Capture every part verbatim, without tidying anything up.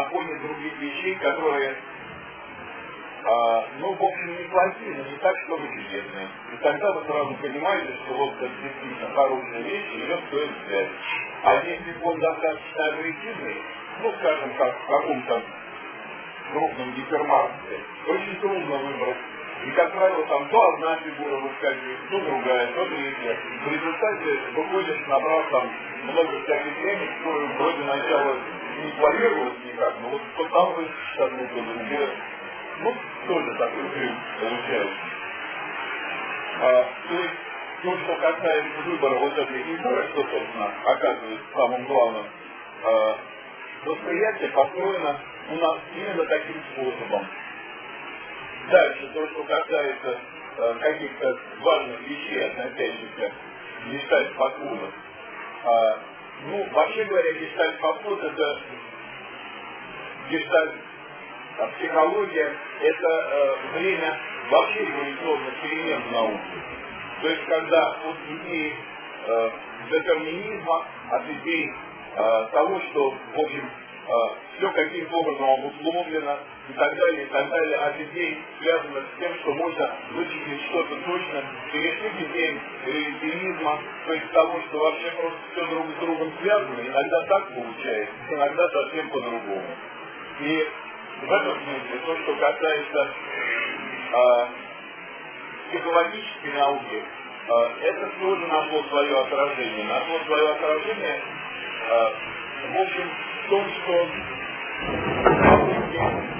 фоне других вещей, которые, а, ну, в общем, не плохие, но не так, чтобы чудесные. И тогда вы сразу понимаете, что вот это действительно хорошая вещь, ее стоит взять. А если он достаточно агрессивный, ну, скажем, как в каком-то крупном гипермаркете, очень трудно выбрать. И, как правило, там то одна фигура выскакивает, то другая, то третья. В результате выходишь, набрав там много всяких денег, которые вроде начала не планировалось никак, но вот то там выскочишь одну, то другую. Ну, тоже такой крюк получается. А, то есть, то, что касается выбора вот этой фигуры, что, собственно, оказывается самым главным, а, восприятие построено у нас именно таким способом. Дальше, то, что касается э, каких-то важных вещей, относящихся к гештальт-подходу. А, ну, вообще говоря, гештальт-подход — это гештальт-психология, это э, время вообще эволюционных перемен в науке. То есть, когда от идеи э, детерминизма, от идей э, того, что, в общем, все каким-то образом обусловлено и так далее, и так далее, от идей, связанных с тем, что можно вычислить что-то точно, перешли к идеям релятивизма, то есть того, что вообще просто все друг с другом связано, иногда так получается, иногда совсем по-другому. И в этом смысле то, что касается э, психологической науки, э, это тоже нашло свое отражение. Нашло свое отражение, э, в общем, в том, что попытки,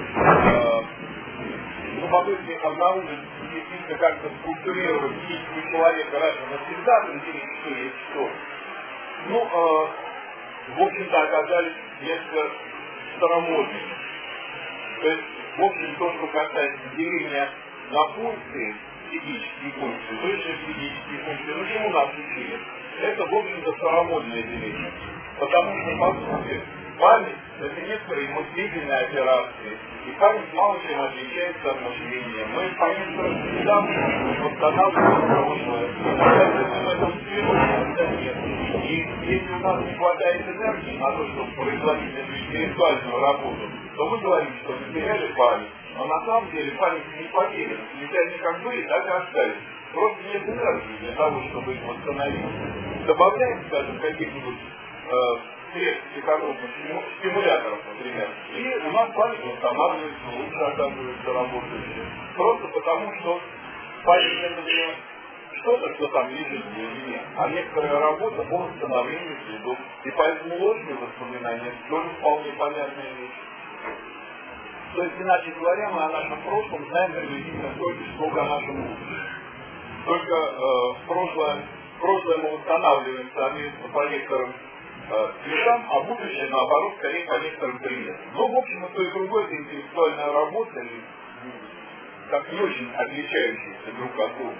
э, ну, попытки обнаружить действительно как-то структурировать психику человека раз и навсегда, определить, что есть что, ну, э, в общем-то, оказались несколько старомодными. То есть, в общем, то, что касается деления на функции, психические функции, высшие психические функции, ну, чему нас учили? Это, в общем-то, старомодное деление. Потому что, по сути, память — это некоторые мыслительные операции, и память мало чем отличается от мышления. Мы по некоторым следам восстанавливаем прошлое, в этом свете нет. И если у нас не хватает энергии на то, чтобы производить эту интеллектуальную работу, то мы говорим, что потеряли память, но на самом деле память не потеряна. Ведь они как были, так и остались. Просто нет энергии для того, чтобы их восстановить. Добавляем, скажем, каких-нибудь э, средств психотропных стимуляторов, например, и у нас память восстанавливается, лучше оказывается работающая. Просто потому, что память — это не что-то, что там лежит в глубине, а некоторая работа по восстановлению следов. И поэтому ложные воспоминания тоже вполне понятная вещь. То есть, иначе говоря, мы о нашем прошлом знаем приблизительно столько, сколько о нашем будущем. Только э, в прошлое, прошлое мы восстанавливаем, соответственно, по некоторым э, вещам, а будущее, наоборот, скорее по некоторым приметам. Но, в общем, и то, и другое — это интеллектуальная работа, и, как не очень отличающиеся друг от друга.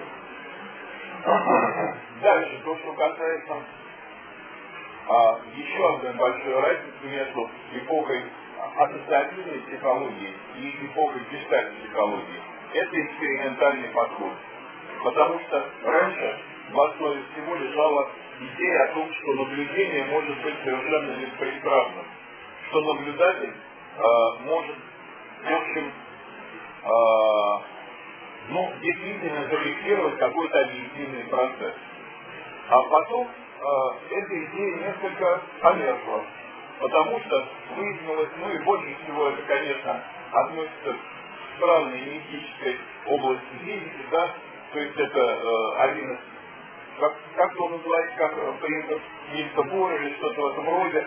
Дальше, то, что касается а, еще одной большой разницы между эпохой ассоциативной психологии и эпохой гештальт-психологии. Это экспериментальный подход. Потому что раньше в основе всего лежала идея о том, что наблюдение может быть совершенно беспристрастным, что наблюдатель э, может, в общем, э, ну, действительно зафиксировать какой-то объективный процесс. А потом э, эта идея несколько померкла, потому что выяснилось, ну и больше всего это, конечно, относится к странной мистической области физики, да, то есть это э, один из, как, как он называется, как принцип Нильса Бора или что-то в этом роде.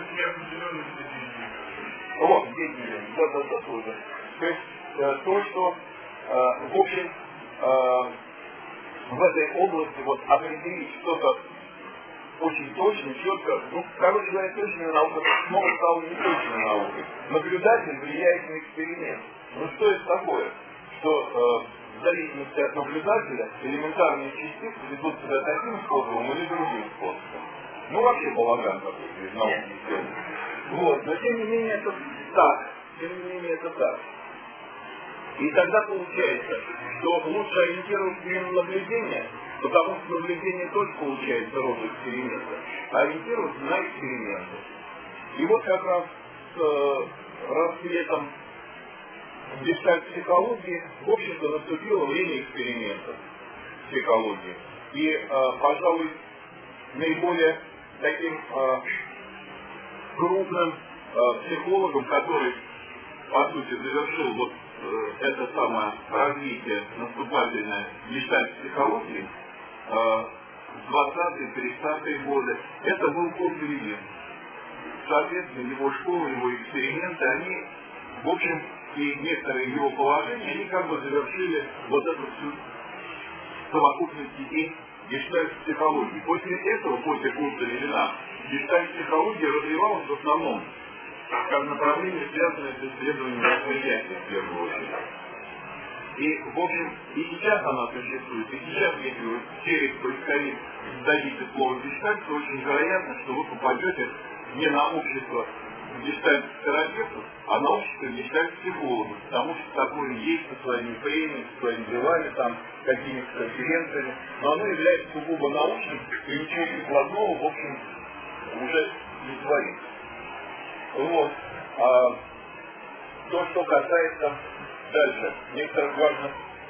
Вот, деятельность, да, да, да, тоже. То есть э, то, что, э, в общем, э, в этой области вот определить что-то очень точно, четко, ну, короче говоря, точная наука снова стала не точной наукой. Наблюдатель влияет на эксперимент. Ну что это такое? Что э, в зависимости от наблюдателя элементарные частицы ведут себя таким способом или другим способом. Ну вообще балаган такой из науки сделан. Вот, но тем не менее это так. Тем не менее это так. И тогда получается, что лучше ориентироваться не на наблюдение, потому что наблюдение тоже получается род эксперимента, а ориентироваться на эксперименты. И вот как раз э, расцветом гештальт-психологии, в общем-то, наступило время экспериментов в психологии. И, э, пожалуй, наиболее таким э, крупным э, психологом, который, по сути, завершил вот э, это самое развитие наступательное гештальт-психологии э, в двадцатые-тридцатые годы, это был Курт Левин. Соответственно, его школа, его эксперименты, они, в общем, и некоторые его положения, они как бы завершили вот эту всю совокупность идей гештальт-психологии. После этого, после Курта Левина, гештальт-психология развивалась в основном как направление, связанное с исследованием восприятия, в первую очередь. И, в общем, и сейчас она существует. И сейчас, если вы через поисковик дадите слово гештальт, то очень вероятно, что вы попадете не на общество гештальт-терапевтов, а на общество гештальт-психологов, потому что такое есть со своими премиями, со своими делами, там, какими-то конференциями, но оно является сугубо научным, и ничего прикладного, в общем, уже не творится. Вот. А, то, что касается дальше некоторых важных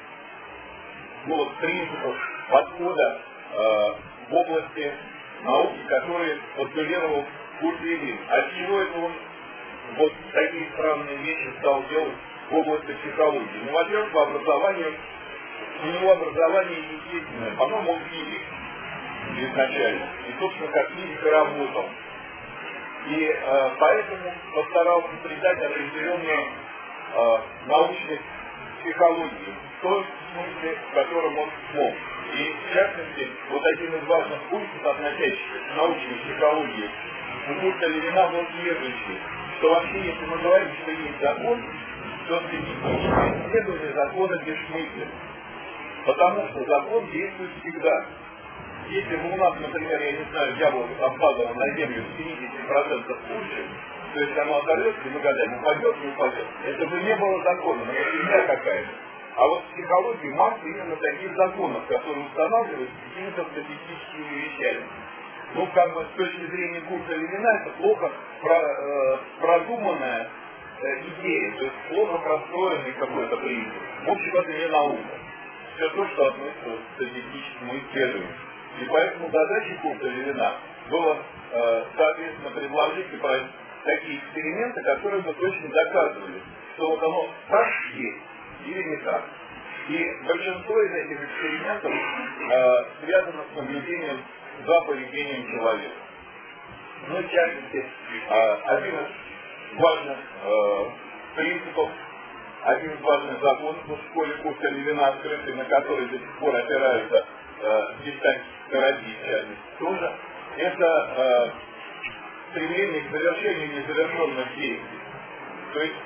вот, принципов подхода э, в области науки, которые постулировал Курт Левин. От чего это он вот такие странные вещи стал делать в области психологии? Ну, во-первых, по образованию, у него образование естественное, по-моему, он физик изначально. И, собственно, как физик и работал. И э, поэтому постарался придать определенную э, научность психологии, в том смысле, в котором он смог. И, в частности, вот один из важных пунктов, относящихся к научной психологии, у Курта Левина был следующий, что вообще, если мы говорим, что есть закон, то статистическое исследование закона бессмысленно. Потому что закон действует всегда. Если бы у нас, например, я не знаю, яблоко там падало на землю в семьдесят процентов случаев, то есть оно оторвется, и мы гадаем, упадет, не упадет, это бы не было закона, но это фигня какая-то. А вот в психологии масса именно таких законов, которые устанавливают какими-то статистическими вещами. Ну, как бы с точки зрения Курта Левина, это плохо про, э, продуманная э, идея, то есть плохо простроенный какой-то принцип. В общем, это не наука. Все то, что относится к статистическому исследованию. И поэтому задачей Курта Левина было, э, соответственно, предложить и проводить такие эксперименты, которые бы точно доказывали, что вот оно так есть или не так. И большинство из этих экспериментов э, связано с наблюдением за поведением человека. Ну, в частности, э, один из важных э, принципов, один из важных законов в школе Курта Левина, открытый, на который до сих пор опираются гештальт-терапии, в частности, тоже, это э, стремление к завершению незавершенных действий. То есть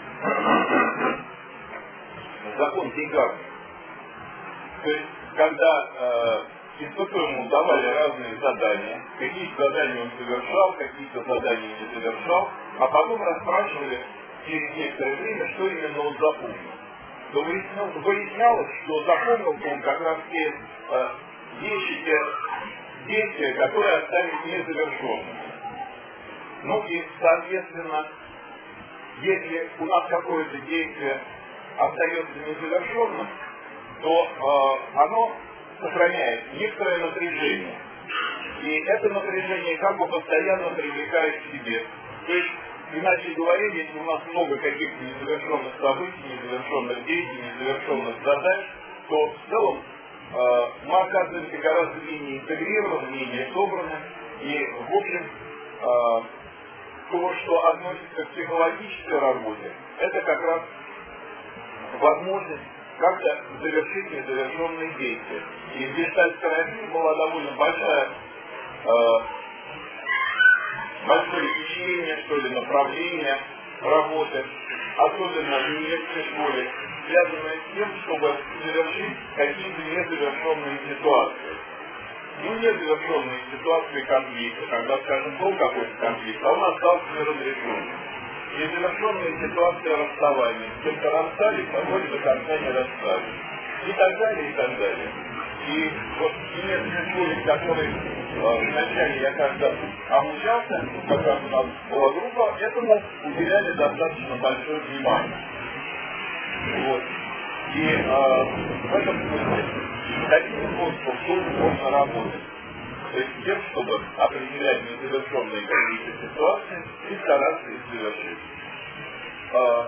закон Дейгарда. То есть, когда э, испытуемому давали разные задания, какие-то задания он совершал, какие-то задания не совершал, а потом расспрашивали через некоторое время, что именно он запомнил. То выяснялось, что запомнил он как раз те э, вещи, те действия, которые остались незавершенными. Ну и, соответственно, если у нас какое-то действие остается незавершенным, то э, оно сохраняет некоторое напряжение. И это напряжение как бы постоянно привлекает к себе. То есть, иначе говоря, если у нас много каких-то незавершенных событий, незавершенных действий, незавершенных задач, то в целом э, мы оказываемся гораздо менее интегрированными, менее собранными. И, в общем, э, то, что относится к психологической работе, это как раз возможность как-то завершить незавершенные действия. И в гештальт-терапии была довольно большая, э, большое течение, что ли, направление работы, особенно в немецкой школе, связанное с тем, чтобы завершить какие-то незавершенные ситуации. Ну, незавершенные ситуации конфликта, когда, скажем, был какой-то конфликт, а он остался неразрешенным. Незавершенные ситуации расставания. С кем-то расстались, а вроде до конца не расстались. И так далее, и так далее. И вот в немецкой школе, в которой вначале я когда обучался, как раз у нас была группа, этому уделяли достаточно большое внимание. Вот. И э, в этом смысле таким способом тоже можно работать. То есть тем, чтобы определять незавершенные какие-то ситуации и стараться их завершить. Э,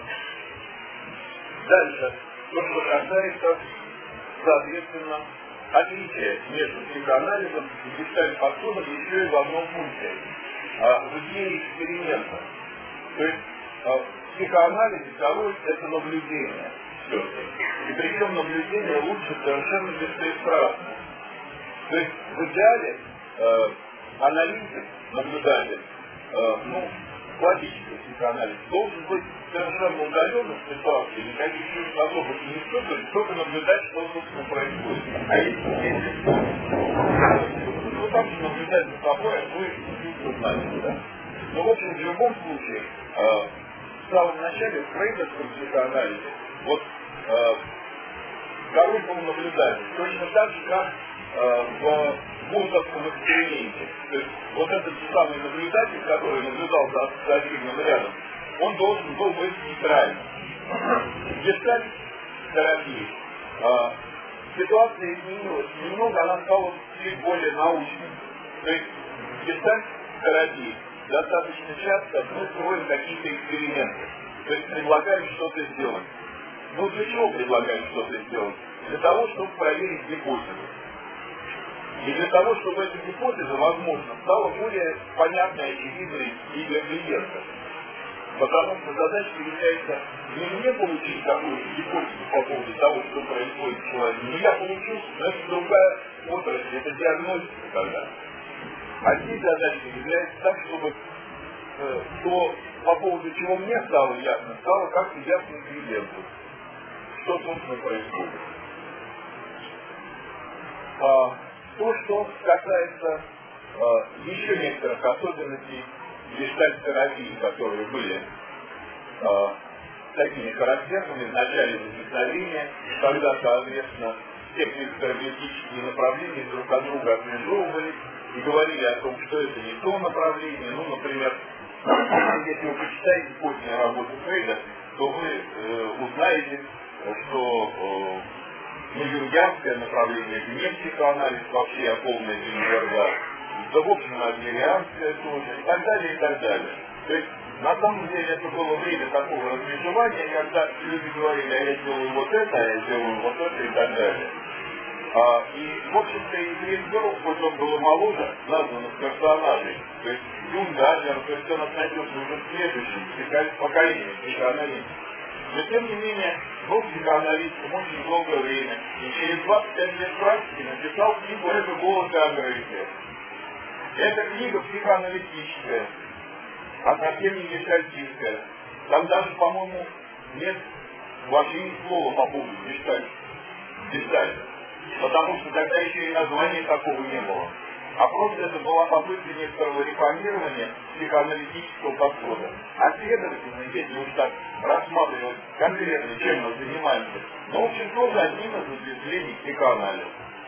дальше, то, что касается, соответственно, отличия между психоанализом и гештальт-подходом еще и в одном пункте. А, в идее эксперимента. То есть а, в психоанализе король – это наблюдение. Все. И причем наблюдение лучше совершенно беспристрастно. То есть в идеале э, аналитик, наблюдатель, э, ну, классический психоанализ должен быть совершенно удален от ситуации, никаких чувств особых не испытывать, только наблюдать, что собственно происходит. А если есть, ну там же наблюдать за собой, а вы чувства знаете, да? Но в общем, в любом случае, э, в самом начале в фрейдовском психоанализе, вот э, король был наблюдатель, точно так же, как э, в Муртовском эксперименте. То есть вот этот же самый наблюдатель, который наблюдал за ассоциативным рядом, он должен был быть нейтральным. Гештальт-терапия. Э, ситуация изменилась немного, она стала чуть более научной. То есть гештальт-терапия достаточно часто мы строим какие-то эксперименты. То есть предлагаем что-то сделать. Ну для чего предлагаем что-то сделать? Для того, чтобы проверить гипотезу. И для того, чтобы эта гипотеза, возможно, стала более понятной, очевидной и для клиента. Потому что задача является не мне получить какую-то гипотезу по поводу того, что происходит с человеком, но я получил, но это другая отрасль, это диагностика тогда. А здесь задача является так, чтобы э, то, по поводу чего мне стало ясно, стало как-то ясно клиенту. Что, собственно, происходит. А, то, что касается а, еще некоторых особенностей гештальт-терапии, которые были а, такими характерными в начале возникновения, когда, соответственно, все психотерапевтические направления друг от друга отмежевывались и говорили о том, что это не то направление. Ну, например, если вы почитаете позднюю работу Фрейда, то вы э, узнаете, что э, ну, юнгианское направление, это не психоанализ, вообще, а полная дилерда, да, в общем, адмирианское тоже, и так далее, и так далее. То есть, на самом деле, это было время такого размежевания, когда люди говорили, а я делаю вот это, а я делаю вот это, и так далее. А, и, в общем-то, и Гринберг, хоть он был моложе, названных персонажей, то есть Юнг, Адлер, то есть он относился уже к следующему поколению психоаналитиков. Но, тем не менее, был психоаналитиком очень долгое время, и через двадцать пять лет практики написал книгу «Это голос и агрессия». Эта книга психоаналитическая, а совсем не гештальтистская. Там даже, по-моему, нет вообще ни слова по поводу гештальта. Потому что тогда еще и названия такого не было. А просто это была попытка некоторого реформирования психоаналитического подхода. А следовательно, если уж так рассматривать конкретно, чем мы занимаемся, ну, в общем, тоже одним из ответвлений психоанализа.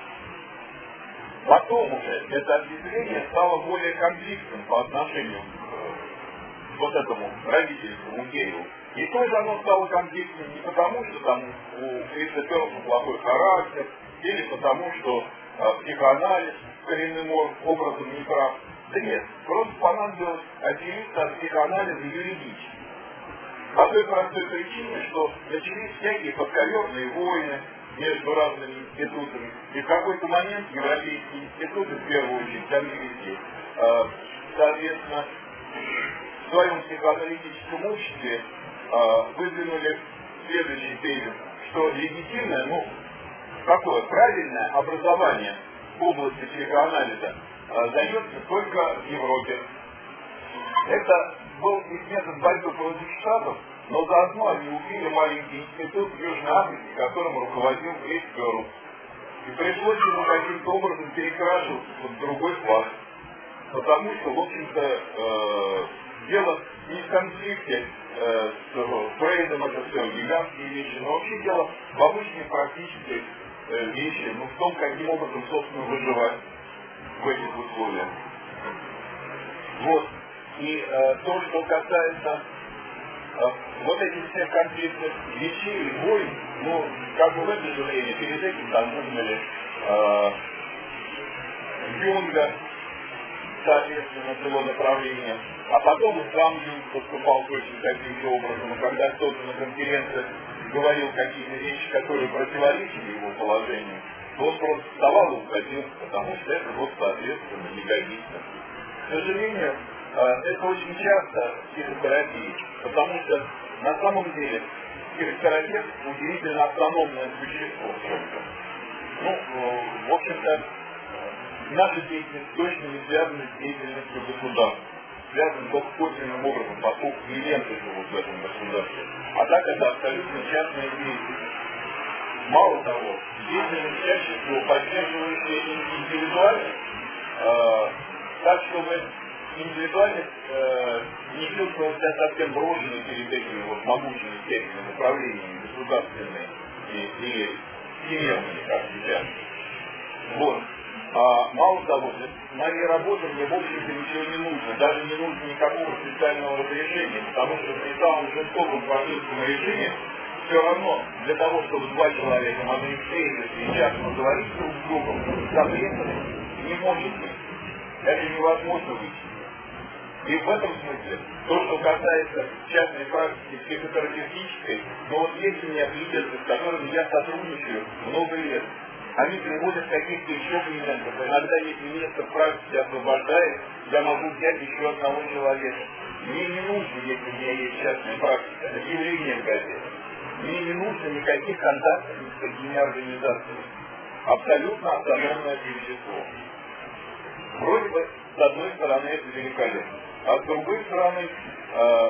Потом уже это ответвление стало более конфликтным по отношению к вот этому родительскому гею. И тоже оно стало конфликтным не потому, что там у Криса Перлса плохой характер, или потому, что а, психоанализ коренным образом не прав. Да нет, просто понадобилось отделиться от психоанализа юридически. По той простой причине, что начались всякие подковерные войны между разными институтами. И в какой-то момент европейские институты, в первую очередь американские, э, соответственно, в своем психоаналитическом обществе э, выдвинули следующий тезис, что легитимное, ну, какое правильное образование в области психоанализа э, дается только в Европе. Это был их метод борьбы против Штатов, но заодно они убили маленький институт в Южной Африке, которым руководил Крис Перлс. И пришлось ему каким-то образом перекрашиваться в другой флаг. Потому что, в общем-то, э, дело не в конфликте э, с Фрейдом, это все гигантские вещи, но вообще дело в обычной практической э, вещи, ну, в том, каким образом, собственно, выживать. в этих условиях. Вот. И э, то, что касается э, вот этих всех конфликтных вещей, войн, ну, как бы в это же время, перед этим там выгнали э, Юнга, соответственно, с его направлением, а потом и сам Юнг поступал точно таким же образом, и когда кто-то на конференции говорил какие-то вещи, которые противоречили его положению, то он просто вставал и уходил, потому что это вот соответственно не годится. К сожалению, это очень часто в психотерапии, потому что на самом деле психотерапевт удивительно автономное существо в чем-то. Ну, в общем-то, наша деятельность точно не связана с деятельностью государства. Связан только косвенным образом, поскольку клиенты живут в этом государстве. А так это абсолютно частная деятельность. Мало того, деятельность чаще всего поддерживающая индивидуально, э, так, чтобы индивидуальность э, не чувствовала себя совсем брошенной перед этими вот могучими всякими направлениями государственными и, или всемирными, как сейчас. Вот. А мало того, для моей работы мне в общем-то ничего не нужно, даже не нужно никакого специального разрешения, потому что при самом жестоком фашистском режиме все равно для того, чтобы два человека могли встретиться и часто говорить друг с другом, запретов не может быть. Это невозможно вычислить. И в этом смысле, то, что касается частной практики психотерапевтической, но вот есть у меня клиенты, с которыми я сотрудничаю много лет, они приводят каких-то еще клиентов. Иногда, если место в практике освобождает, я могу взять еще одного человека. Мне не нужно, если у меня есть частная практика, объявление в газете. Мне не нужно никаких контактов ни с какими организациями. Абсолютно автономное существо. Вроде бы, с одной стороны, это великолепно. А с другой стороны, э,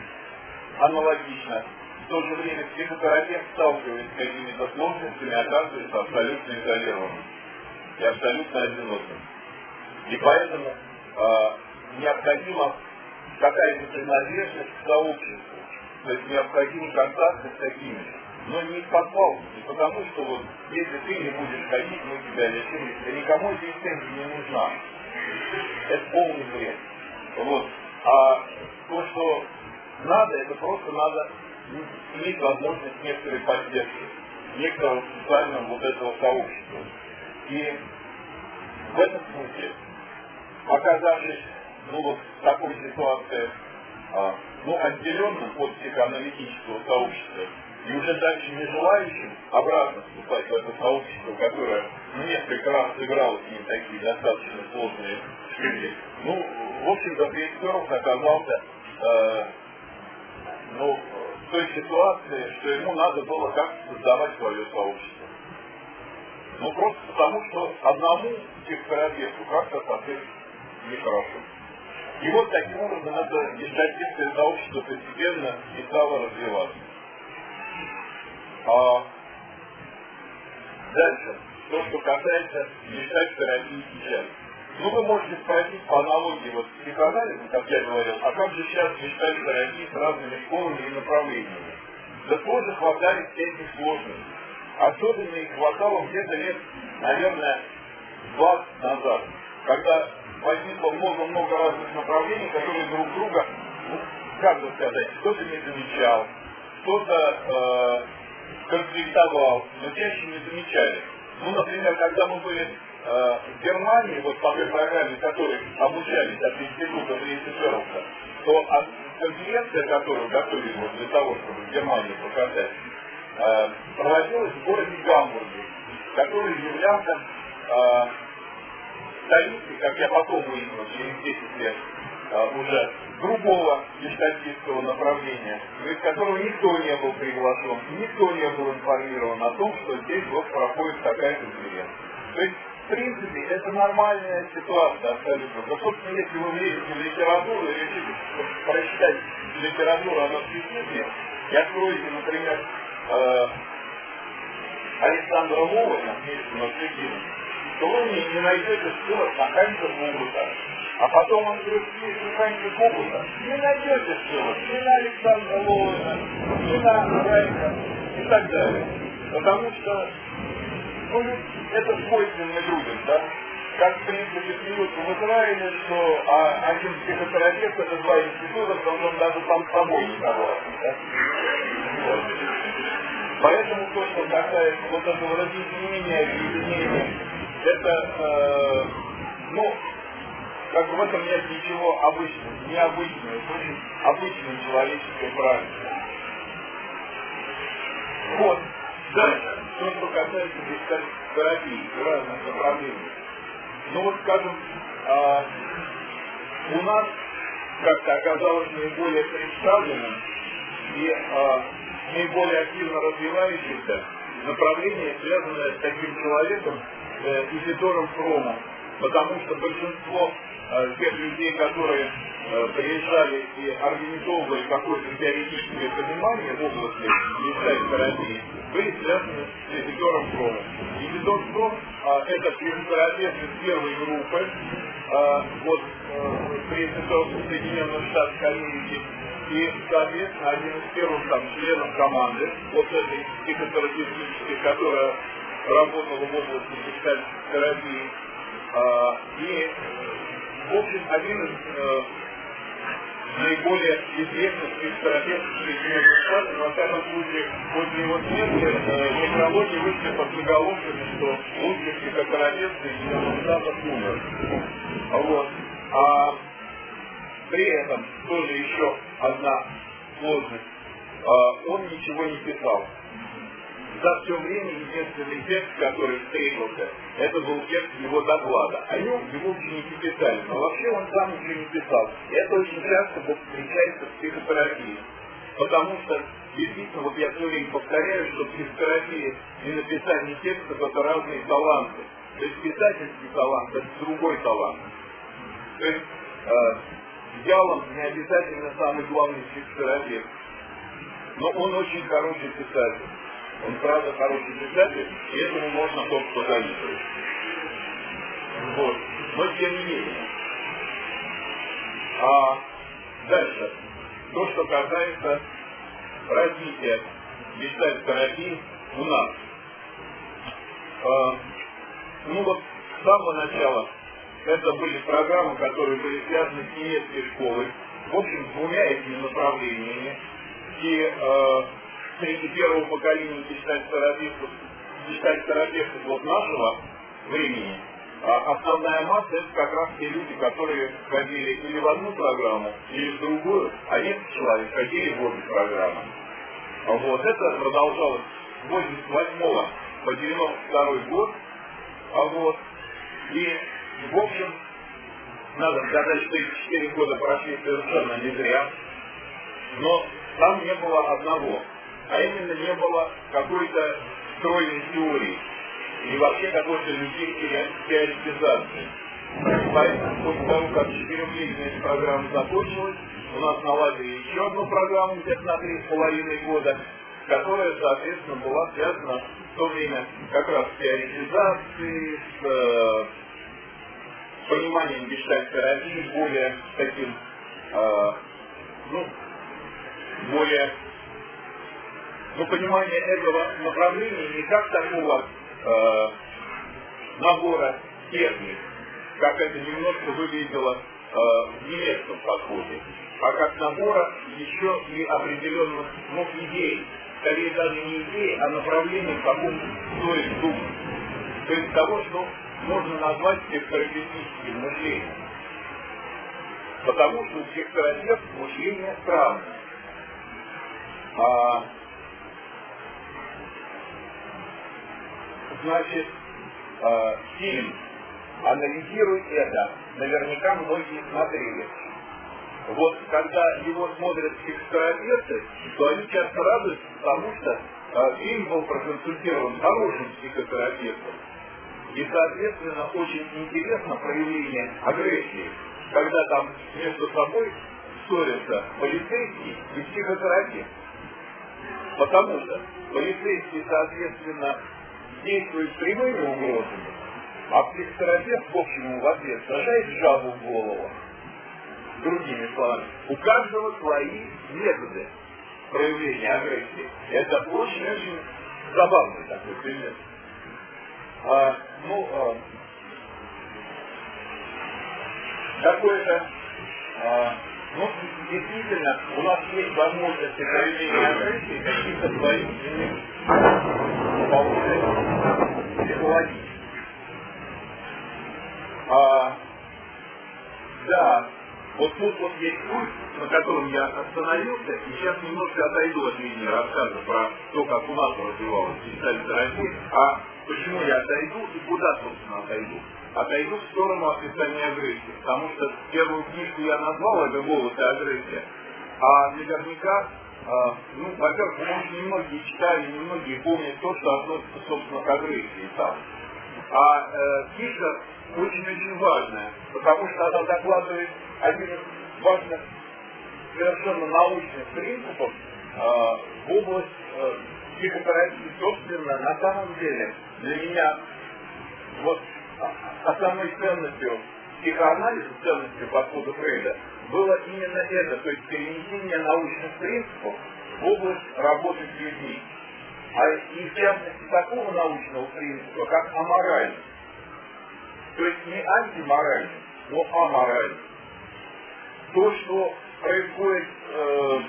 аналогично. В то же время психотерапевт, сталкиваясь с какими-то сложностями, оказывается абсолютно изолированным и абсолютно одиноким. И поэтому э, необходима какая-то принадлежность к сообществу, то есть необходимы контакты с такими же. Но не под палку, не потому что вот, если ты не будешь ходить, мы тебя лечим, да никому эта лицензия не нужна. Это полный бред. Вот. А то, что надо, это просто надо иметь возможность некоторой поддержки, некоторого социального вот этого сообщества. И в этом смысле, оказавшись ну, вот в такой ситуации, а, ну, отделенным от психоаналитического сообщества, и уже дальше не желающим обратно вступать в это сообщество, которое ну, несколько раз сыграло с ним такие достаточно сложные шутки, ну, в общем-то, Пейстеров оказался э, ну, в той ситуации, что ему надо было как-то создавать свое сообщество. Ну, просто потому, что одному психотерапевту как-то совсем нехорошо. И вот таким образом это гештальтистское сообщество постепенно и стало развиваться. А дальше, то, что касается гештальт-терапии сейчас. Ну, вы можете спросить по аналогии вот с психоанализом, как я говорил, а как же сейчас гештальт-терапия с разными школами и направлениями? Да тоже хватает всяких сложностей. Особенно их хватало где-то лет, наверное, двадцать назад, когда возникло много-много разных направлений, которые друг друга, ну, как бы сказать, кто-то не замечал, кто-то э, конфликтовал, но чаще не замечали. Ну, например, когда мы были э, в Германии, вот по той программе, которой обучались от института Рейсферовца, то от, конференция, которую готовили вот для того, чтобы в Германии показать, э, проводилась в городе Гамбурге, который являлся э, столицей, как я потом выяснил, через десять лет, э, уже другого гештальтистского направления, из которого никто не был приглашен, никто не был информирован о том, что здесь вот проходит такая конференция. То есть, в принципе, это нормальная ситуация абсолютно. Да, собственно, если вы влезете в литературу и решите прочитать литературу о нарциссизме, и откроете, например, э, Александра Ловина, книжку «Нарциссизм», то вы не, не найдете ссылок на Хайнца Гугута. А потом он говорит, если Хайнца Гугута, не найдете ссылок ни на Александра Ловина, ни на Райка и так далее. Потому что ну, это свойственно людям, да? как в принципе смеются в Израиле, что а, один психотерапевт это два института, потому что он даже сам с собой не согласен. Да? Вот. Поэтому то, что касается вот этого разъединения, объединения, это, э, ну, как бы в этом нет ничего обычного, необычного, это очень обычная человеческая практика. Вот. Дальше, то, что касается терапии, разных направлений. Ну вот, скажем, э, у нас как-то оказалось наиболее представленным и э, наиболее активно развивающееся направление, связанное с таким человеком, э, Изидором Фромом, потому что большинство э, тех людей, которые э, приезжали и организовывали какое-то теоретическое понимание в области гештальт-терапии, были связаны с Изидором Фромом. Изидор Фром э, это психотерапевт из первой группы, э, вот, э, при Соединенных Штатах Америки, и, соответственно, один из первых там членов команды, вот этой психотерапевтической, которая работала в области гештальт-терапии. А, и, в общем, один из э, наиболее известных психотерапевтов Соединенных Штатов, во всяком случае, после его смерти э, некрологи вышли под заголовками, что лучший психотерапевт Соединенных Штатов умер. Вот. А при этом тоже еще одна сложность. А, он ничего не писал. За все время единственный текст, который встретился, это был текст его доклада. О нем его ученики писали, но вообще он сам ничего не писал. И это очень часто встречается в психотерапии. Потому что, действительно, вот я все время повторяю, что психотерапия и написание текстов это разные таланты. То есть писательский талант это другой талант. То есть э, идеалом не обязательно самый главный психотерапевт. Но он очень хороший писатель. Он, правда, хороший писатель, и этому можно только позавидовать. Вот. Но тем не менее. А дальше. То, что касается развития гештальт-терапии у нас. А, ну вот с самого начала это были программы, которые были связаны с немецкой школой. В общем, с двумя этими направлениями. И э, среди первого поколения гештальт-терапевтов, гештальт-терапевтов вот нашего времени, а основная масса это как раз те люди, которые ходили или в одну программу, или в другую, а несколько человек ходили в обе программы. Вот. Это продолжалось с восемьдесят восьмого по девяносто второй год. А вот. И, в общем, надо сказать, что эти четыре года прошли совершенно не зря. Но там не было одного. А именно не было какой-то стройной теории и вообще какой-то любительной теоретизации. Поэтому после того, как четырехлетняя программа закончилась, у нас наладили еще одну программу где-то на три с половиной года, которая, соответственно, была связана в то время как раз с теоретизацией, с, э, с пониманием гештальт-терапии, более таким, э, ну, более Но понимание этого направления не как такого э, набора техник, как это немножко выглядело э, в немецком подходе, а как набора еще и определенных ну, идей. Скорее даже не идей, а направлений, в каком стоит думать. То есть того, что можно назвать психотерапевтическим мышлением. Потому что у психотерапевта мышление странное. А, Значит, э, фильм «Анализируй это». Наверняка многие смотрели. Вот когда его смотрят психотерапевты, то они часто радуются, потому что э, фильм был проконсультирован хорошим психотерапевтом. И, соответственно, очень интересно проявление агрессии, когда там между собой ссорятся полицейский и психотерапевт. Потому что полицейский, соответственно, действует прямыми угрозами, а психотерапевт, в общем, в ответ сажает жабу в голову. Другими словами, у каждого свои методы проявления агрессии. Это очень-очень забавный такой пример. А, ну, а, какое-то, а, ну, действительно, у нас есть возможности проявления агрессии каких-то своих полученных психологически. А, да, вот тут вот есть путь, на котором я остановился, и сейчас немножко отойду от линии рассказа про то, как у нас развивалась диджитализация, а почему я отойду и куда, собственно, отойду. Отойду в сторону описания агрессии, потому что первую книжку я назвал «Это голод и агрессия», а наверняка, э, ну, во-первых, может, немногие читали, немногие помнят то, что относится, собственно, к агрессии там. А э, книжка очень-очень важная, потому что она докладывает один из важных совершенно научных принципов э, в область э, психотерапии. Собственно, на самом деле, для меня вот основной ценностью психоанализа, ценностью подхода Фрейда было именно это, то есть перенесение научных принципов в область работы с людьми. А и в частности такого научного принципа, как аморальность. То есть не антиморальность, но аморальность. То, что происходит, э,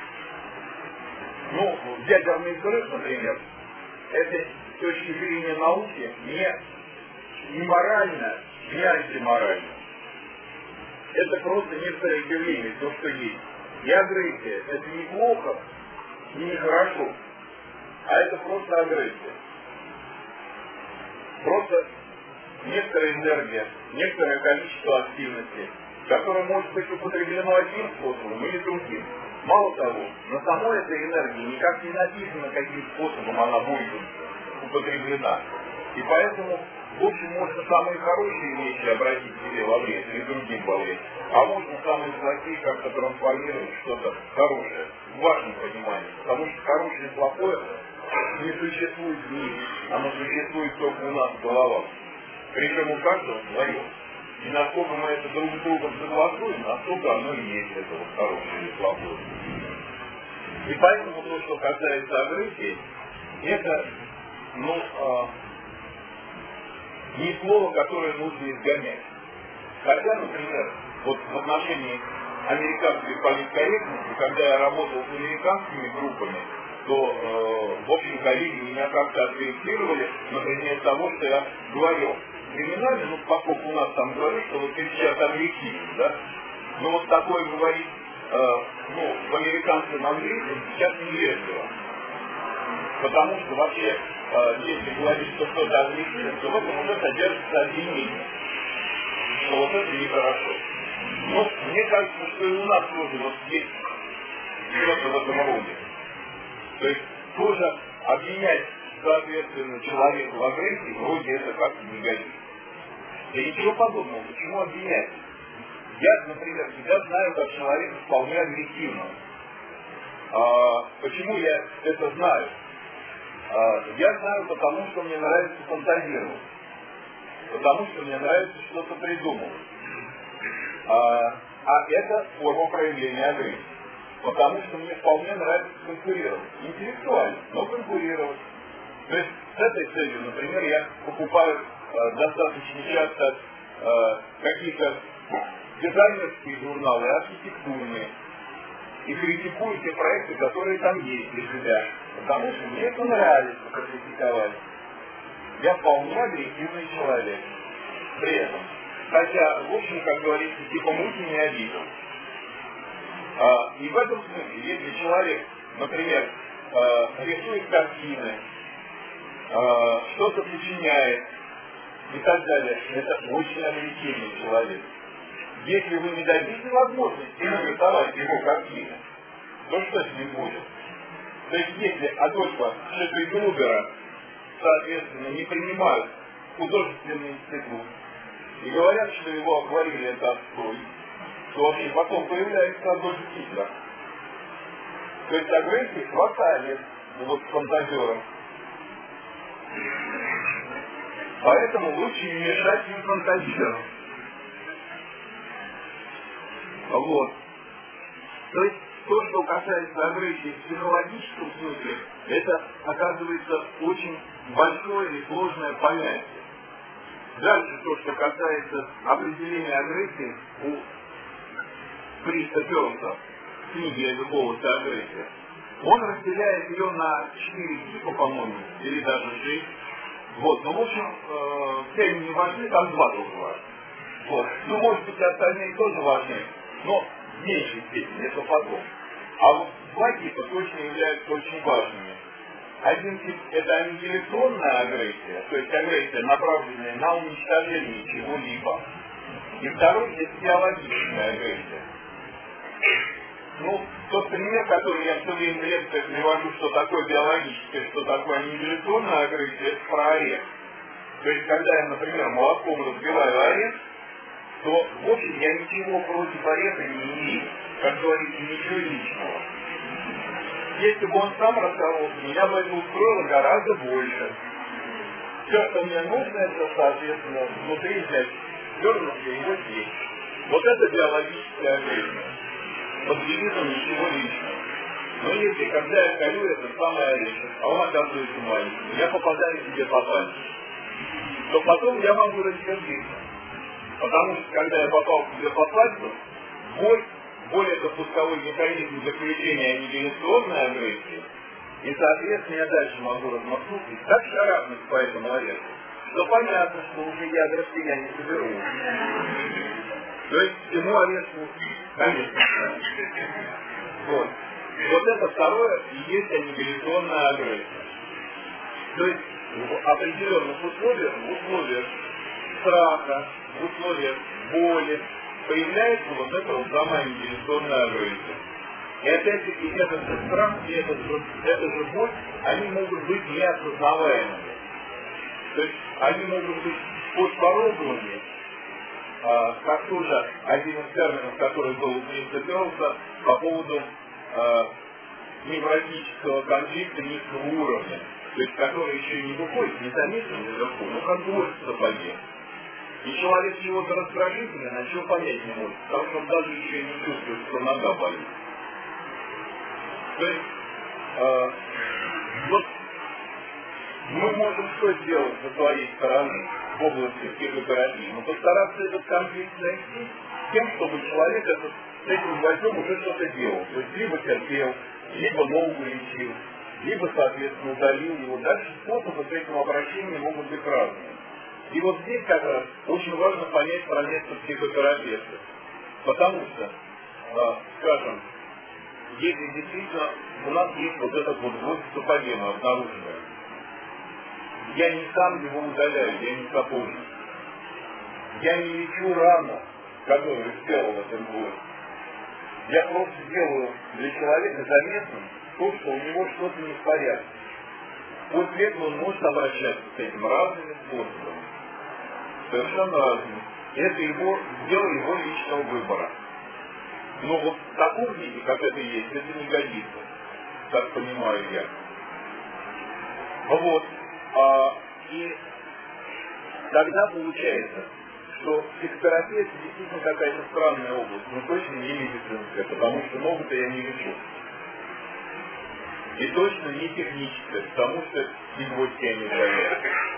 ну, в ядерный взрыв, например, это с точки зрения науки не, не морально, не антиморально. Это просто некоторое явление, то, что есть. И агрессия – это не плохо и не хорошо, а это просто агрессия. Просто некоторая энергия, некоторое количество активности, которое может быть употреблено одним способом или другим. Мало того, на самой этой энергии никак не написано, каким способом она будет употреблена. И поэтому, в общем, можно самые хорошие вещи обратить себе во вред или другим во вред, а можно самые плохие как-то трансформировать что-то хорошее, в вашем понимании. Потому что хорошее и плохое не существует в мире, оно существует только у нас в головах. Причем у каждого свое. И насколько мы это друг с другом согласуем, настолько оно и есть это вот хорошее или плохое. И поэтому то, что касается агрессии, это, ну, э, не слово, которое нужно изгонять. Хотя, например, вот в отношении американской политкорректности, когда я работал с американскими группами, то, э, в общем, коллеги меня как-то откорректировали на предмет того, что я говорил. Криминально, ну, поскольку у нас там говорят, что вот ты сейчас агрессивен, да? Ну, вот такое говорить, э, ну, в американском английском сейчас невежливо. Потому что вообще, э, если говорить, что кто-то агрессивен, то в этом уже содержится обвинение. Что вот это нехорошо. Но мне кажется, что и у нас тоже вот есть что-то в этом роде. То есть тоже обвинять, соответственно, человека в агрессии, вроде это как-то не годится. И ничего подобного. Почему обвинять? Я, например, себя знаю как человека вполне агрессивного. А, почему я это знаю? А, я знаю, потому что мне нравится фантазировать. Потому что мне нравится что-то придумывать. А, а это форма проявления агрессии. Потому что мне вполне нравится конкурировать. Интеллектуально, но конкурировать. То есть с этой целью, например, я покупаю э, достаточно часто э, какие-то дизайнерские журналы, архитектурные, и критикую те проекты, которые там есть для себя. Потому что мне это нравится критиковать. Я вполне агрессивный человек. При этом. Хотя, в общем, как говорится, типа мухи не обидел. А, и в этом смысле, если человек, например, э, рисует картины, э, что-то сочиняет и так далее, это очень агрессивный человек. Если вы не дадите возможности нарисовать его картины, то что с ним будет? То есть если Адольфа Шекельгрубера, соответственно, не принимают художественный институт и говорят, что его акварель это отстой, то вообще потом появляется Адольф Гитлер. То есть агрессии хватает вот фантазерам. Поэтому лучше не мешать им фантазерам. Вот. То есть то, что касается агрессии в психологическом смысле, это оказывается очень большое и сложное понятие. Дальше то, что касается определения агрессии у Криса Пернса в книге «Любовь и агрессия». Он разделяет ее на четыре типа, по-моему, или даже шесть. Вот, ну, в общем, э, все они не важны, там два тоже важны. Вот. Ну, может быть, остальные тоже важны, но в меньшей степени, это потом. А вот два типа точно являются очень важными. Один тип – это аннигиляционная агрессия, то есть агрессия, направленная на уничтожение чего-либо. И второй – это биологическая агрессия. Ну, тот пример, который я все время в лекциях привожу, что такое биологическое, что такое аннигиляционная агрессия, это про орех. То есть, когда я, например, молотком разбиваю орех, то, в общем, я ничего против ореха не имею, как говорится, ничего личного. Если бы он сам раскололся, меня бы это устроило гораздо больше. Все, что мне нужно, это, соответственно, внутри взять, дернуть и его съесть. Вот это биологическая агрессия. Под девизом ничего личного. Но если, когда я колю этот самый орешек, а он оказывается маленький, я попадаю себе по пальцу, то потом я могу рассердиться. Потому что, когда я попал себе по пальцу, боль, боль это пусковой механизм заключения аннигиляционной агрессии, и, соответственно, я дальше могу размахнуться и так шарахнуть по этому орешку, что понятно, что уже ядра все я не соберу. То есть всему орешку, конечно. Вот. Вот это второе и есть аннигиляционная агрессия. То есть в определенных условиях, в условиях страха, в условиях боли появляется вот эта вот самая аннигиляционная агрессия. И опять-таки этот же страх и этот же, эта же боль, они могут быть неосознаваемыми. То есть они могут быть подпороговыми, а, как тоже один из терминов, который был у Криса Пернса по поводу а, невротического конфликта низкого уровня, то есть который еще не выходит незаметно наверху, но как бы в сапоге. И человек его-то раздражительный, а ничего понять не может, потому что он даже еще не чувствует, что нога болит. То есть, э, вот мы можем что сделать со своей стороны в области психотерапии? Ну, постараться этот конфликт найти тем, чтобы человек этот, с этим гвоздем уже что-то делал. То есть, либо терпел, либо ногу лечил, либо, соответственно, удалил его. Дальше способы к этому обращению могут быть разные. И вот здесь как раз очень важно понять про место психотерапевта. Потому что, э, скажем, если действительно у нас есть вот этот вот гвоздь в сапоге, мы обнаруживаем, я не сам его удаляю, я не сапожник. Я не лечу рану, которую сделал этот гвоздь. Я просто делаю для человека заметным то, что у него что-то не в порядке. После этого он может обращаться с этим разными способами. Совершенно разными. Это его, дело его личного выбора. Но вот в таком виде, как это есть, это не годится. Так понимаю я. Вот. А, и тогда получается, что психотерапия это действительно какая-то странная область, но точно не медицинская, потому что ногу-то я не лечу. И точно не техническая, потому что и гвоздь я не удаляю.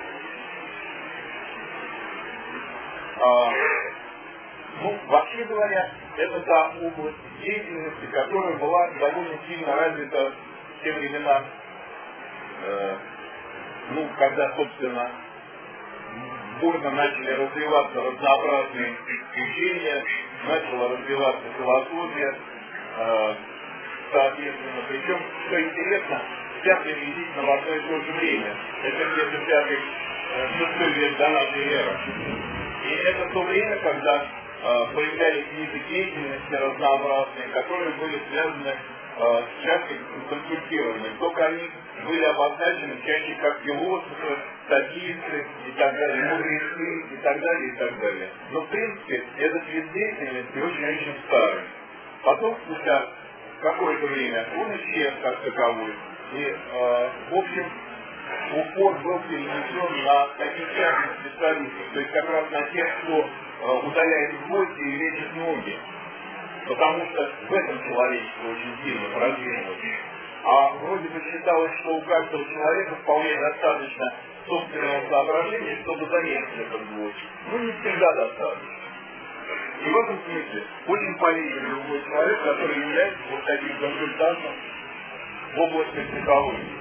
А, ну, вообще говоря, это та область деятельности, которая была довольно сильно развита в те времена, э, ну, когда, собственно, бурно начали развиваться разнообразные учения, начала развиваться философия, э, соответственно, причем, что интересно, вся приблизительно в одно и то же время. Это где-то пятый, шестой век до нашей эры. И это то время, когда э, появлялись виды деятельности разнообразные, которые были связаны э, с частью консультированием. Только они были обозначены чаще как философы, садисты и так далее, мудрецы и так далее, и так далее. Но в принципе этот вид деятельности очень-очень старый. Потом, спустя какое-то время, он исчез как таковой. И, э, в общем, упор был перенесен на таких частных специалистов, то есть как раз на тех, кто э, удаляет гвозди и лечит ноги. Потому что в этом человечество очень сильно продвинулось. А вроде бы считалось, что у каждого человека вполне достаточно собственного соображения, чтобы заметить этот двойчик. Ну, не всегда достаточно. И в этом смысле очень полезен любой человек, который является вот таким консультантом в области психологии.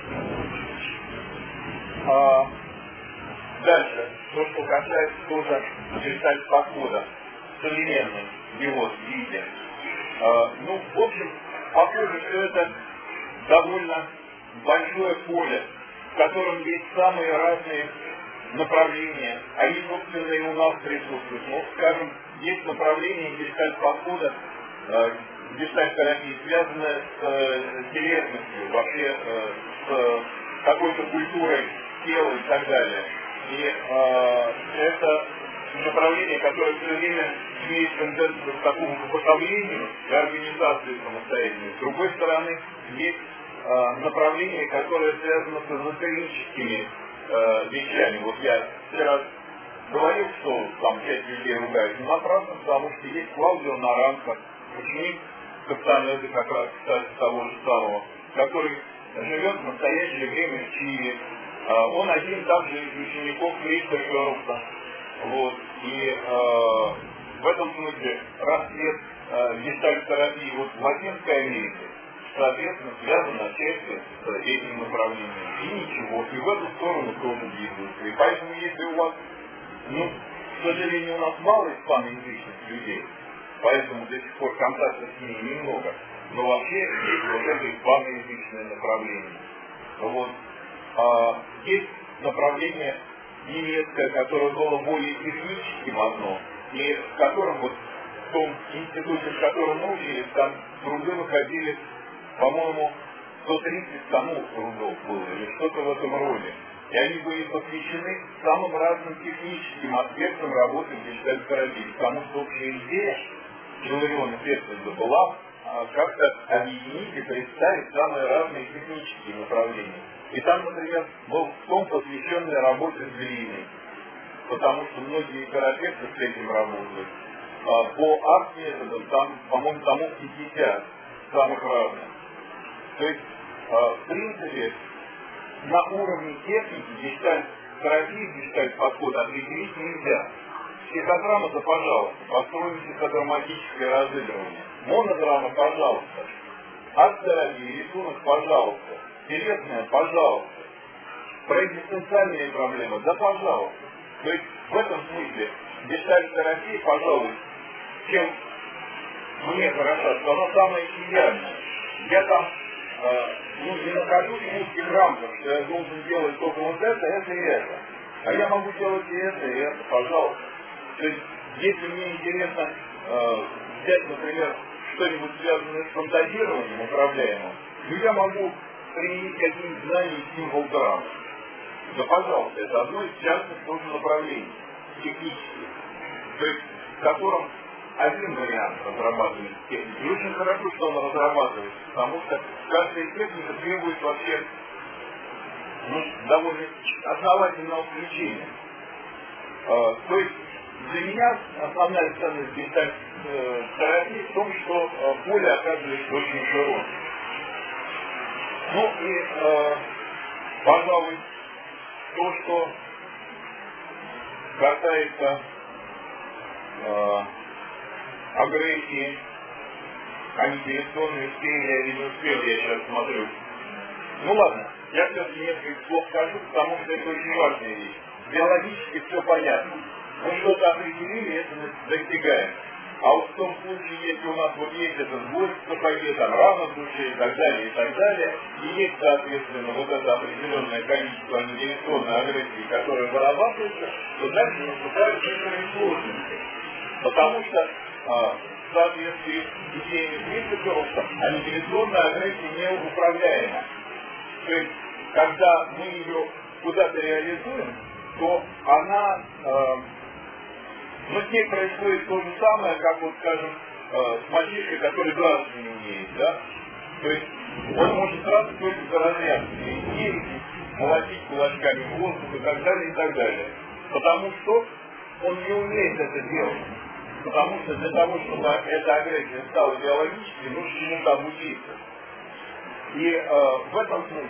А дальше, то, что касается тоже гештальт-подхода в современном его виде. А, ну, в общем, похоже, что это довольно большое поле, в котором есть самые разные направления. Они, собственно, и у нас присутствуют. Ну, скажем, есть направление гештальт-подхода, э, гештальт-терапии, связанное с э, телесностью, вообще э, с какой-то культурой тела и так далее. И э, это направление, которое все время имеет тенденцию к такому уподоблению и организации самостоятельной. С другой стороны, есть э, направление, которое связано с эзотерическими э, вещами. Вот я вчера говорил, что там часть людей ругаются напрасно, потому что есть Клаудио Наранко, ученик Кастанеды, как раз, кстати, того же самого, который живет в настоящее время в Чили. Э, он один также из учеников Криста Хёрста. Вот. И э, в этом смысле расцвет э, гештальт-терапии вот в Латинской Америке, соответственно, связан отчасти с этим направлением. И ничего, и в эту сторону тоже двигаются. И поэтому, если у вас, ну, к сожалению, у нас мало испаноязычных людей, поэтому до сих пор контактов с ними немного, но вообще есть вот это испаноязычное направление. Вот. А, есть направление немецкое, которое было более техническим одно, и в котором вот в том институте, в котором мы учились, там труды выходили, по-моему, сто тридцать томов трудов было, или что-то в этом роде. И они были посвящены самым разным техническим аспектам работы в гештальт-терапии, потому что общая идея Иллариона Петцельда была а, как-то объединить и представить самые разные технические направления. И там, например, был том, посвященный работе с глиной, потому что многие терапевты с этим работают. А, по арт-методам там, по-моему, томов пятьдесят самых разных. То есть, а, в принципе, на уровне техники гештальт-терапии, гештальт-подхода определить нельзя. Психодрама, то пожалуйста, построим психодраматическое разыгрывание. Монодрама, пожалуйста. Арт-терапия, рисунок, пожалуйста. Телесная, пожалуйста. Про экзистенциальные проблемы, да пожалуйста. То есть в этом смысле гештальт-терапия, пожалуй, чем мне хорошо, что она самая идеальная. Я там э, ну, не нахожусь в узких рамках, что я должен делать только вот это, это и это. А я могу делать и это, и это, пожалуйста. То есть, если мне интересно э, взять, например, что-нибудь связанное с фантазированием управляемым, ну я могу применить какие-нибудь знания и символ драм. Да, пожалуйста, это одно из частных тоже направлений, технических, то есть, в котором один вариант разрабатывается техники. И очень хорошо, что он разрабатывается, потому что каждая техника требует вообще ну, довольно основательного включения. Э, то есть, для меня основная ценность гештальт-терапии в том, что э, поле оказывается очень широким. Ну и, э, пожалуй, то, что касается э, агрессии, аннигиляционной успели или не успели, я сейчас смотрю. Ну ладно, я все-таки несколько слов скажу, потому что это очень важная вещь. Биологически все понятно. Мы что-то определили, это мы достигаем. А вот в том случае, если у нас вот есть этот гвоздь в сапоге, там рана в душе и так далее, и так далее, и есть, соответственно, вот это определенное количество аннигиляционной агрессии, которая вырабатывается, то дальше наступают некоторые сложности. Потому что а, в соответствии с идеями Кристофера, аннигиляционная агрессия неуправляема. То есть, когда мы ее куда-то реализуем, то она... А, Но с ней происходит то же самое, как вот, скажем, э, с мальчишкой, который драться не умеет, да? То есть он может драться только за разрядку, и молотить кулачками в воздух и так далее, и так далее. Потому что он не умеет это делать. Потому что для того, чтобы эта агрессия стала биологической, нужно чему-то обучиться. И э, в этом смысле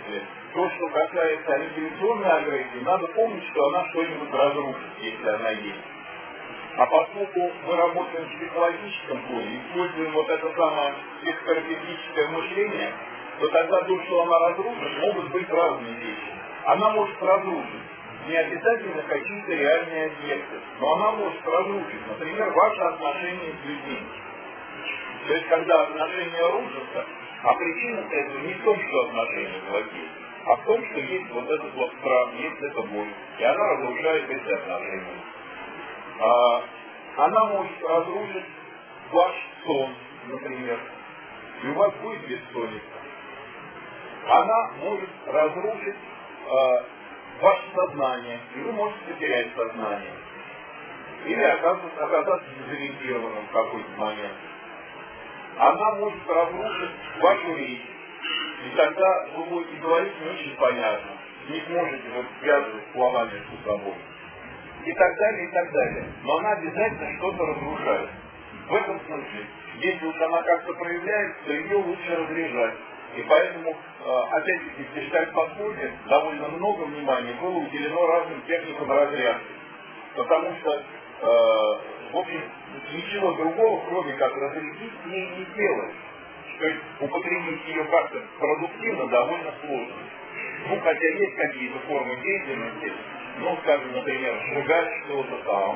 то, что касается аннигиляционной агрессии, надо помнить, что она что-нибудь разрушит, если она есть. А поскольку мы работаем в психологическом поле, используем вот это самое психотерапевтическое мышление, то тогда то, что она разрушит, могут быть разные вещи. Она может разрушить не обязательно какие-то реальные объекты, но она может разрушить, например, ваши отношения с людьми. То есть, когда отношения рушатся, а причина этого не в том, что отношения плохие, а в том, что есть вот этот вот страх, есть эта боль, и она разрушает эти отношения. А, она может разрушить ваш сон, например, и у вас будет бессонница. Она может разрушить а, ваше сознание, и вы можете потерять сознание. Или оказаться, оказаться дезориентированным в какой-то момент. Она может разрушить вашу речь, и тогда вы будете говорить не очень понятно, не сможете вот связывать слова между собой. И так далее, и так далее. Но она обязательно что-то разрушает. В этом смысле, если уж она как-то проявляется, то ее лучше разряжать. И поэтому, опять-таки, в гештальт-подходе довольно много внимания было уделено разным техникам разрядки. Потому что, э, в общем, ничего другого, кроме как разрядить, с ней не делаешь. То есть употребить ее как-то продуктивно довольно сложно. Ну, хотя есть какие-то формы деятельности, ну, скажем, например, сжигать что-то там,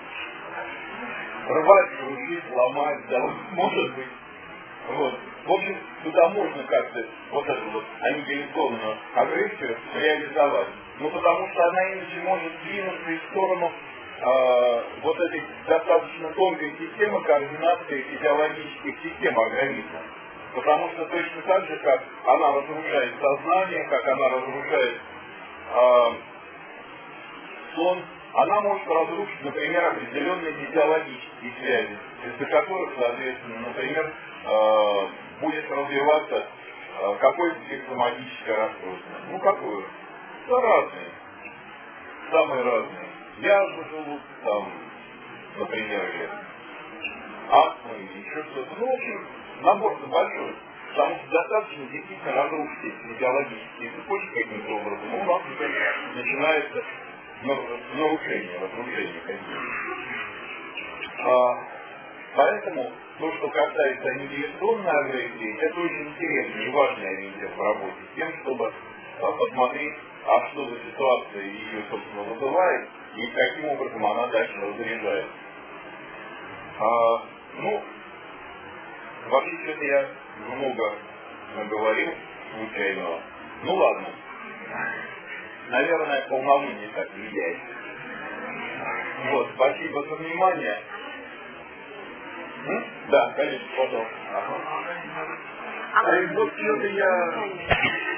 рвать, крушить, ломать, да, может быть. Вот. В общем, туда можно как-то вот эту вот аннигиляционную агрессию реализовать. Ну, потому что она иначе может двинуться в сторону э, вот этой достаточно тонкой системы координации физиологических систем организма. Потому что точно так же, как она разрушает сознание, как она разрушает э, сон, она может разрушить, например, определенные физиологические связи, из-за которых, соответственно, например, э, будет развиваться э, какое-то психосоматическое расстройство. Ну, какое? Да разные. Самые разные. Язвы желудка, там, например, или астма, или еще что-то. Ну, в общем, набор-то большой. Потому что достаточно действительно разрушить эти физиологические цепочки каким-то образом. У нас уже начинается нарушение, разрушение какие-то. А, поэтому то, что касается аннигиляционной агрессии, это очень интересный и важный ориентир в работе, с тем, чтобы а, посмотреть, а что за ситуация ее, собственно, вызывает, и каким образом она дальше разряжает. А, ну, вообще, что-то я много наговорил случайного. Ну ладно. Наверное, полномочия так влияет. Вот, спасибо за внимание. М? Да, конечно, пожалуйста. Ага. А вот что-то я...